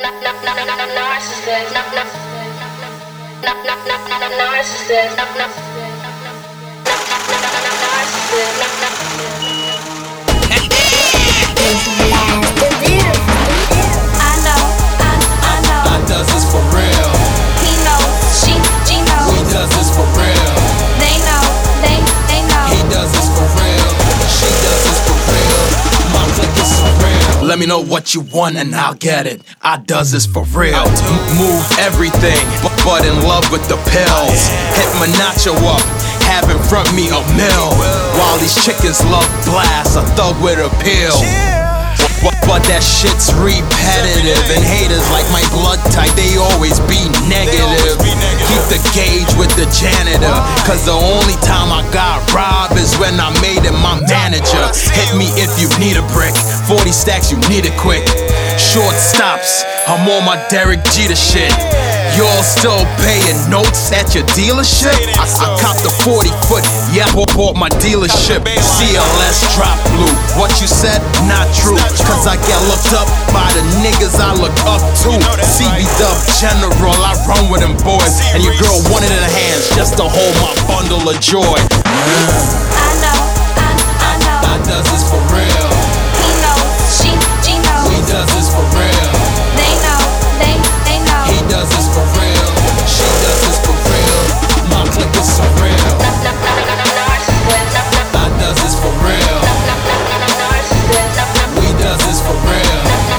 I does this for real. He knows, she knows. We does this for real. They know, they know. He does this for real. She does this for real. My clique is so real. Let me know what you want and I'll get it. I does this for real. Move everything, but in love with the pills. Hit my nacho up, have in front me a mill. While these chickens love blast, a thug with appeal. But that shit's repetitive, and haters like my blood type, they always be negative. Keep the gauge with the janitor, cause the only time I got robbed is when I made him my manager. Hit me if you need a brick, 40 stacks you need it quick. Short stops, I'm on my Derek Jeter shit. Y'all still paying notes at your dealership? I copped the 40-foot, yeah, bought my dealership. CLS drop blue, what you said, not true. Cause I get looked up by the niggas I look up to. CB Dub General, I run with them boys. And your girl wanted in her hands just to hold my bundle of joy. I know. I does this for real. He knows, she knows. We does this for real. They know, they know. He does this for real. She does this for real. My clique is so real. I does this for real. We does this for real.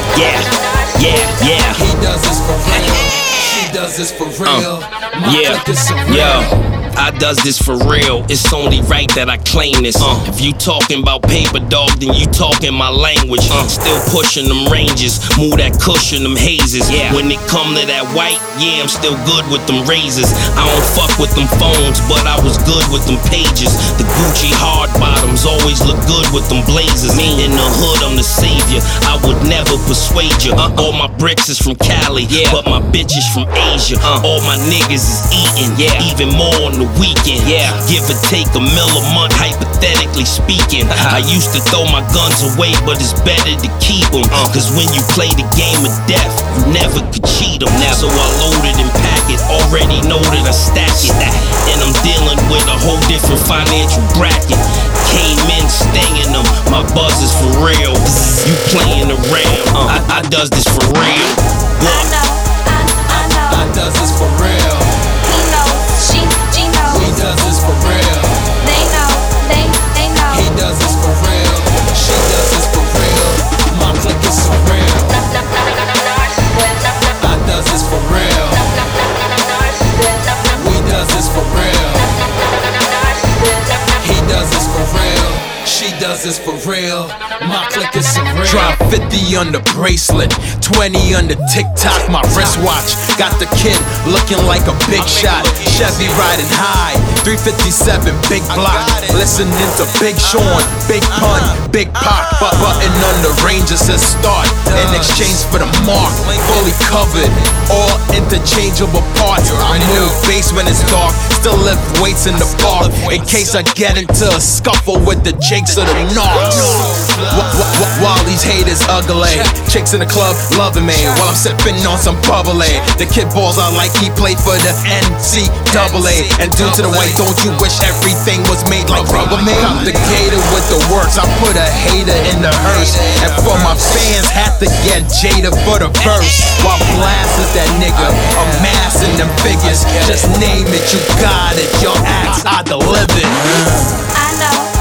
Yeah. He does this for real. She does this for real. My clique is so real. I does this for real, it's only right that I claim this. If you talking about paper, dog, then you talking my language. Still pushing them ranges, move that cushion, them hazes. When it come to that white, yeah, I'm still good with them razors. I don't fuck with them phones, but I was good with them pages. The Gucci hard bottoms always look good with them blazers. Me in the hood, I'm the savior, I would never persuade you. All my bricks is from Cali, but my bitch is from Asia. All my niggas is eating, even more on the weekend. Give or take $1 million a month, hypothetically speaking. I used to throw my guns away, but it's better to keep them. Cause when you play the game of death, you never could cheat them. So I load it and pack it, already know that I stack it. And I'm dealing with a whole different financial bracket. Came in staying them, my buzz is for real. You playing around, I does this for real. I know. I does this for real. He knows, she knows. We does this for real. They know, they know. He does this for real. She does this for real. My clique is so real. I does this for real. We does this for real. He does this for real. She does this for real. My clique is so real. Drop 50 on the bracelet, 20 on the TikTok, my wristwatch. Got the kid looking like a big shot. Chevy riding high, 357, big block. Listening to Big Sean, Big Pun, Big Pac. Button on the Ranger says start in exchange for the mark. Fully covered, all interchangeable parts. I move bass when it's dark, still lift weights in the park. In case I get into a scuffle with the Jakes or the Narcs. While these haters ugly, chicks in the club loving me while I'm sipping on some bubbly. The kid balls out like he played for the NCAA. And due to the white, don't you wish everything was made like rubber man? I'm the gator with the works, I put a hater in the hearse. And for my fans, had to get Jada for the verse. While blasting that nigga, amassing them figures. Just name it, you got it. Your acts, I delivered. I know.